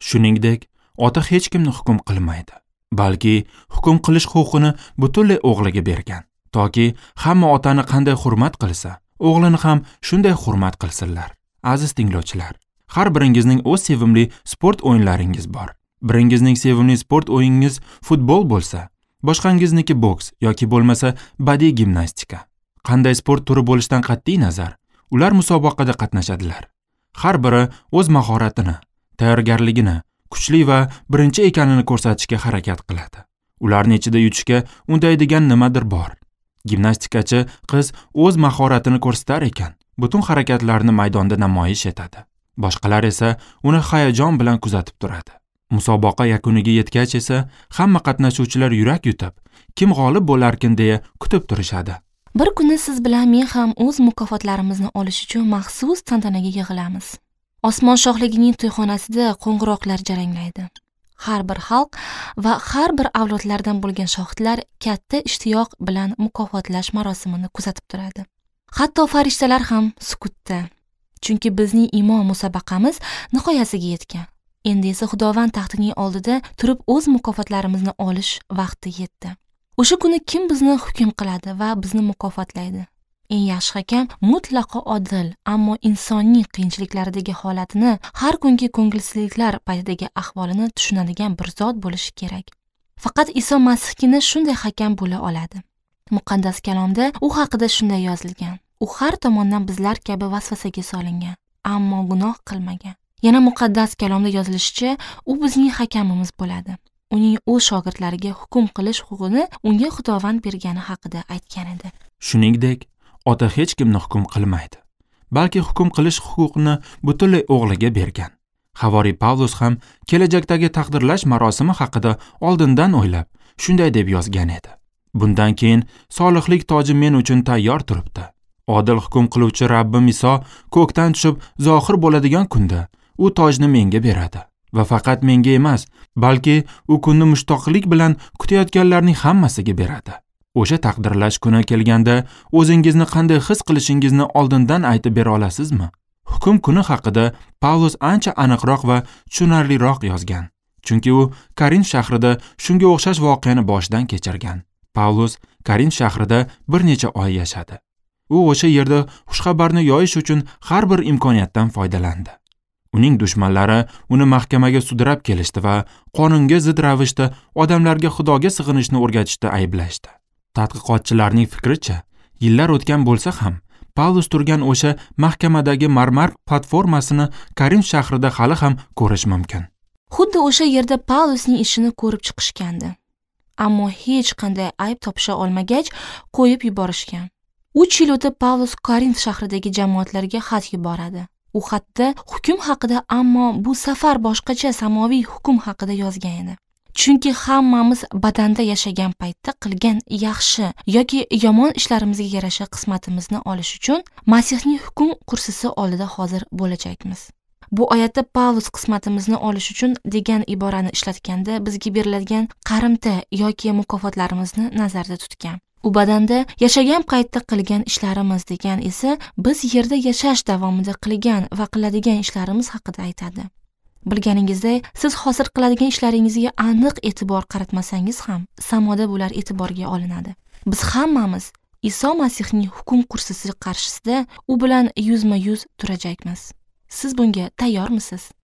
Shuningdek, ota hech kimni hukm qilmaydi, balki hukm qilish huquqini butunlay o'g'liga bergan, toki hamma otani qanday hurmat qilsa, o'g'lini ham shunday hurmat qilsinlar. Aziz tinglovchilar, har biringizning o'z sevimli sport o'yinlaringiz bor. Biringizning sevimli sport o'yiningiz futbol bo'lsa, boshqangizniki boks yoki bo'lmasa badiiy gimnastika. Qanday sport turi bo'lishidan qat'iy nazar, ular musobaqada qatnashadilar. Har biri o'z mahoratini, tayyorgarligini, kuchli va birinchi ekanini ko'rsatishga harakat qiladi. Ularning ichida yutishga undaydigan nimadir bor. Gimnastikachi qiz o'z mahoratini ko'rsatar ekan, butun harakatlarini maydonda namoyish etadi. Boshqalar esa uni hayajon bilan kuzatib turadi. Musobaqa yakuniga yetgach esa hamma qatnashuvchilar yurak yutib, kim g'olib bo'larkin deya kutib turishadi. Bir kuni siz bilan men ham o'z mukofotlarimizni olish uchun maxsus tantanaga yig'ilamiz. Osmon shohligining to'yxonasida qo'ng'iroqlar jaranglaydi. Har bir xalq va har bir avlodlardan bo'lgan shohidlar katta ishtiyoq bilan mukofotlash marosimini kuzatib turadi. Hatto farishtalar ham sukutda. Chunki bizning imon musobaqamiz nihoyasiga yetgan. Endi esa Xudovand taxtining oldida turib o'z mukofotlarimizni olish vaqti yetdi. O'sha kuni kim bizni hukm qiladi va bizni mukofotlaydi? Eng yaxshi hakam mutlaqo odil, ammo insonning qiyinchiliklaridagi holatini, har kungi ko'ngilsizliklar paytidagi ahvolini tushunadigan bir zot bo'lishi kerak. Faqat Iso Masihgina shunday hakam bo'la oladi. Muqaddas kalomda u haqida shunday yozilgan. U har tomondan bizlar kabi vasvasaga solingan, ammo gunoh qilmagan. Yana muqaddas kalomda yozilishicha, u bizning hakamimiz bo'ladi. Uning o'z shogirdlariga hukm qilish huquqini unga Xudovand bergani haqida aytgan edi. Shuningdek, ota hech kimni hukm qilmaydi, balki hukm qilish huquqini butunlay o'g'liga bergan. Havoriy Pavlus ham kelajakdagi taqdirlash marosimi haqida oldindan o'ylab, shunday deb yozgan edi. Bundan keyin solihlik toji men uchun tayyor turibdi. Odil hukm qiluvchi Rabbim Iso ko'kdan tushib zohir bo'ladigan kunda u tojni menga beradi. Va faqat menga emas, balki u kunni mushtoqlik bilan kutayotganlarning hammasiga beradi. O'sha taqdirlash kuni kelganda o'zingizni qanday his qilishingizni oldindan aytib bera olasizmi? Hukm kuni haqida Pavlus ancha aniqroq va tushunarliroq yozgan. Chunki u Korint shahrida shunga o'xshash voqeani boshidan kechirgan. Pavlus Korint shahrida bir necha oy yashadi. U o'sha yerda xushxabarni yoyish uchun har bir imkoniyatdan foydalandi. Uning dushmanlari uni mahkamaga sudrab kelishdi va qonunga zid ravishda odamlarga Xudoga sig'inishni o'rgatishda ayblashdi. Tadqiqotchilarning fikricha, yillar o'tgan bo'lsa ham, Pavlus turgan o'sha mahkamadagi marmar platformasini Korint shahrida hali ham ko'rish mumkin. Xuddi o'sha yerda Pavlusning ishini ko'rib chiqishgandi. Ammo hech qanday ayb topisha olmagach, qo'yib yuborishgan. 3 yil o'tib Pavlus Korint shahridagi jamoatlarga xat yuboradi. U xatda hukm haqida, ammo bu safar boshqacha samoviy hukm haqida yozgan edi. Chunki hammamiz badanda yashagan paytda qilgan yaxshi yoki yomon ishlarimizga yarasha qismatimizni olish uchun Masihning hukm kursisi oldida hozir bo'lajakmiz. Bu oyatda Pavlus qismatimizni olish uchun degan iborani ishlatganda bizga beriladigan qarimta yoki mukofotlarimizni nazarda tutgan. U badanda yashagan paytda qilgan ishlarimiz degan esa biz yerda yashash davomida qilgan va qiladigan ishlarimiz haqida aytadi. Bilganingizdek, siz hozir qiladigan ishlaringizga aniq e'tibor qaratmasangiz ham, samoda bular e'tiborga olinadi. Biz hammamiz Iso Masihning hukm kursisi qarshisida u bilan yuzma-yuz turajakmiz. Siz bunga tayyormisiz?